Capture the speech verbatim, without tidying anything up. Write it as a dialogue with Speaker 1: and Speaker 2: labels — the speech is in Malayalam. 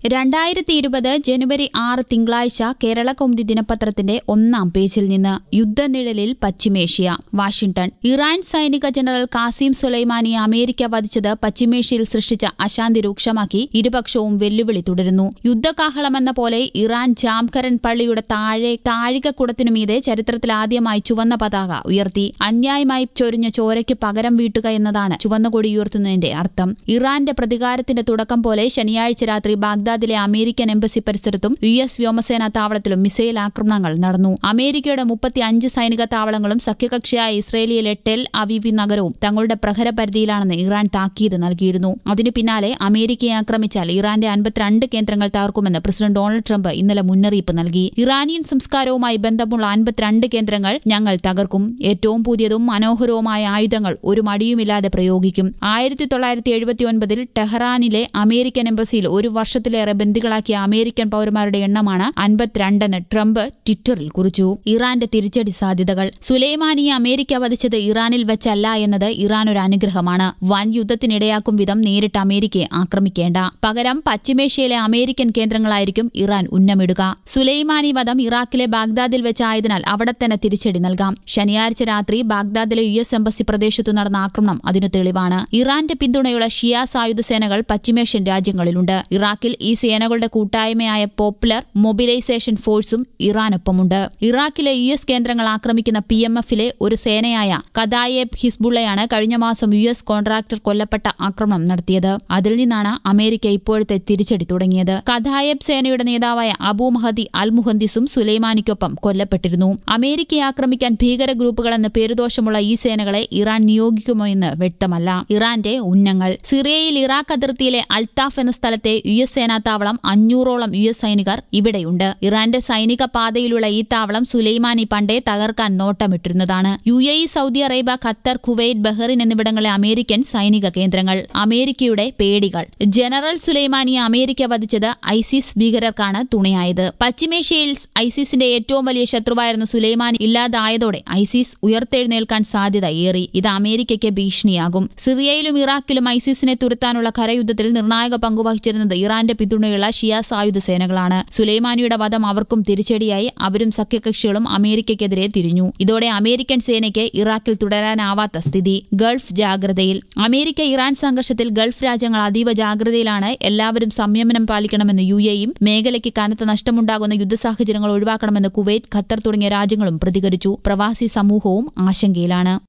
Speaker 1: രണ്ടായിരത്തി ഇരുപത് ജനുവരി ആറ് തിങ്കളാഴ്ച കേരളകൗമുദി ദിനപത്രത്തിന്റെ ഒന്നാം പേജിൽ നിന്ന് യുദ്ധനിഴലിൽ പശ്ചിമേഷ്യ. വാഷിംഗ്ടൺ. ഇറാൻ സൈനിക ജനറൽ കാസിം സുലൈമാനിയെ അമേരിക്ക വധിച്ചത് പശ്ചിമേഷ്യയിൽ സൃഷ്ടിച്ച അശാന്തി രൂക്ഷമാക്കി ഇരുപക്ഷവും വെല്ലുവിളി തുടരുന്നു. യുദ്ധകാഹളമെന്ന പോലെ ഇറാൻ ജാംഖരൻ പള്ളിയുടെ താഴെ താഴികക്കുടത്തിനുമീതെ ചരിത്രത്തിലാദ്യമായി ചുവന്ന പതാക ഉയർത്തി. അന്യായമായി ചൊരിഞ്ഞ ചോരയ്ക്ക് പകരം വീട്ടുക എന്നതാണ് ചുവന്ന കൊടി ഉയർത്തുന്നതിന്റെ അർത്ഥം. ഇറാന്റെ പ്രതികാരത്തിന്റെ തുടക്കം പോലെ ശനിയാഴ്ച രാത്രി ബാഗ്ദാദിലെ അമേരിക്കൻ എംബസി പരിസരത്തും യു എസ് വ്യോമസേനാ താവളത്തിലും മിസൈൽ ആക്രമണങ്ങൾ നടന്നു. അമേരിക്കയുടെ മുപ്പത്തി അഞ്ച് സൈനിക താവളങ്ങളും സഖ്യകക്ഷിയായ ഇസ്രയേലിലെ ടെൽ അവീവ് നഗരവും തങ്ങളുടെ പ്രഹരപരിധിയിലാണെന്ന് ഇറാൻ താക്കീത് നൽകിയിരുന്നു. അതിനു പിന്നാലെ അമേരിക്കയെ ആക്രമിച്ചാൽ ഇറാന്റെ അൻപത്തിരണ്ട് കേന്ദ്രങ്ങൾ തകർക്കുമെന്ന് പ്രസിഡന്റ് ഡൊണാൾഡ് ട്രംപ് ഇന്നലെ മുന്നറിയിപ്പ് നൽകി. ഇറാനിയൻ സംസ്കാരവുമായി ബന്ധമുള്ള അൻപത്തിരണ്ട് കേന്ദ്രങ്ങൾ ഞങ്ങൾ തകർക്കും. ഏറ്റവും പുതിയതും മനോഹരവുമായ ആയുധങ്ങൾ ഒരു മടിയുമില്ലാതെ പ്രയോഗിക്കും. ആയിരത്തി തൊള്ളായിരത്തി എഴുപത്തി ഒൻപതിൽ ടെഹ്റാനിലെ അമേരിക്കൻ എംബസിയിൽ ഒരു വർഷത്തിലേറെ ബന്ദികളാക്കിയ അമേരിക്കൻ പൌരന്മാരുടെ എണ്ണമാണ് അൻപത്തിരണ്ടെന്ന് ട്രംപ് ട്വിറ്ററിൽ കുറിച്ചു. ഇറാന്റെ തിരിച്ചടി സാധ്യതകൾ. സുലൈമാനിയെ അമേരിക്ക വധിച്ചത് ഇറാനിൽ വെച്ചല്ല എന്നത് ഇറാൻ ഒരു അനുഗ്രഹമാണ്. വൻ യുദ്ധത്തിനിടയാക്കും വിധം നേരിട്ട് അമേരിക്കയെ ആക്രമിക്കേണ്ട. പകരം പശ്ചിമേഷ്യയിലെ അമേരിക്കൻ കേന്ദ്രങ്ങളായിരിക്കും ഇറാൻ ഉന്നമിടുക. സുലൈമാനി വധം ഇറാഖിലെ ബാഗ്ദാദിൽ വെച്ചായതിനാൽ അവിടെ തന്നെ തിരിച്ചടി നൽകാം. ശനിയാഴ്ച രാത്രി ബാഗ്ദാദിലെ യു എസ് എംബസി പ്രദേശത്തു നടന്ന ആക്രമണം അതിനു തെളിവാണ്. ഇറാന്റെ പിന്തുണയുള്ള ഷിയ സായുധ സേനകൾ പശ്ചിമേഷ്യൻ രാജ്യങ്ങളിലുണ്ട്. ഇറാഖിൽ ഈ സേനകളുടെ കൂട്ടായ്മയായ പോപ്പുലർ മൊബിലൈസേഷൻ ഫോഴ്സും ഇറാനൊപ്പമുണ്ട്. ഇറാഖിലെ യു എസ് കേന്ദ്രങ്ങൾ ആക്രമിക്കുന്ന പി എം എഫിലെ ഒരു സേനയായ കദായേബ് ഹിസ്ബുള്ളയാണ് കഴിഞ്ഞ മാസം യു എസ് കോൺട്രാക്ടർ കൊല്ലപ്പെട്ട ആക്രമണം നടത്തിയത്. അതിൽ നിന്നാണ് അമേരിക്ക ഇപ്പോഴത്തെ തിരിച്ചടി തുടങ്ങിയത്. കദായേബ് സേനയുടെ നേതാവായ അബു മഹദി അൽ മുഹന്ദിസും സുലൈമാനിക്കൊപ്പം കൊല്ലപ്പെട്ടിരുന്നു. അമേരിക്കയെ ആക്രമിക്കാൻ ഭീകര ഗ്രൂപ്പുകളെന്ന് പേരുദോഷമുള്ള ഈ സേനകളെ ഇറാൻ നിയോഗിക്കുമോ എന്ന് വ്യക്തമല്ല. ഇറാന്റെ ഉന്നങ്ങൾ. സിറിയയിൽ ഇറാഖ് അതിർത്തിയിലെ അൽത്താഫ് എന്ന സ്ഥലത്തെ യു എസ് സേനാ താവളം അഞ്ഞൂറോളം യു എസ് സൈനികർ ഇവിടെയുണ്ട്. ഇറാന്റെ സൈനിക പാതയിലുള്ള ഈ താവളം സുലൈമാനി പണ്ടേ തകർക്കാൻ നോട്ടമിട്ടിരുന്നതാണ്. U A E, Saudi Arabia, Qatar, Kuwait, Bahrain എന്നിവിടങ്ങളിലെ അമേരിക്കൻ സൈനിക കേന്ദ്രങ്ങൾ. അമേരിക്കയുടെ പേടികൾ. ജനറൽ സുലൈമാനിയെ അമേരിക്ക വധിച്ചത് ഐസിസ് ഭീകരർക്കാണ് തുണയായത്. പശ്ചിമേഷ്യയിൽ ഐസിസിന്റെ ഏറ്റവും വലിയ ശത്രുവായിരുന്ന സുലൈമാനി ഇല്ലാതായതോടെ ഐസിസ് ഉയർത്തെഴുന്നേൽക്കാൻ സാധ്യത ഏറി. ഇത് അമേരിക്കയ്ക്ക് ഭീഷണിയാകും. സിറിയയിലും ഇറാഖിലും ഐസിസിനെ തുരത്താനുള്ള കരയുദ്ധത്തിൽ നിർണായക പങ്കുവഹിച്ചിരുന്നത് ഇറാന്റെ പിന്തുണയുള്ള ഷിയ സായുധ സേനകളാണ്. സുലൈമാനിയുടെ വധം അവർക്കും തിരിച്ചടിയായി. അവരും സഖ്യകക്ഷികളും അമേരിക്കയ്ക്കെതിരെ തിരിഞ്ഞു. ഇതോടെ അമേരിക്കൻ സേനയ്ക്ക് ഇറാഖിൽ തുടരാനാവാത്ത സ്ഥിതി. ഗൾഫ് ജാഗ്രതയിൽ. അമേരിക്ക ഇറാൻ സംഘർഷത്തിൽ ഗൾഫ് രാജ്യങ്ങൾ അതീവ ജാഗ്രതയിലാണ്. എല്ലാവരും സംയമനം പാലിക്കണമെന്ന് യു എയും മേഖലയ്ക്ക് കനത്ത നഷ്ടമുണ്ടാകുന്ന യുദ്ധസാഹചര്യങ്ങൾ ഒഴിവാക്കണമെന്ന് കുവൈറ്റ്, ഖത്തർ തുടങ്ങിയ രാജ്യങ്ങളും പ്രതികരിച്ചു. പ്രവാസി സമൂഹവും ആശങ്കയിലാണ്.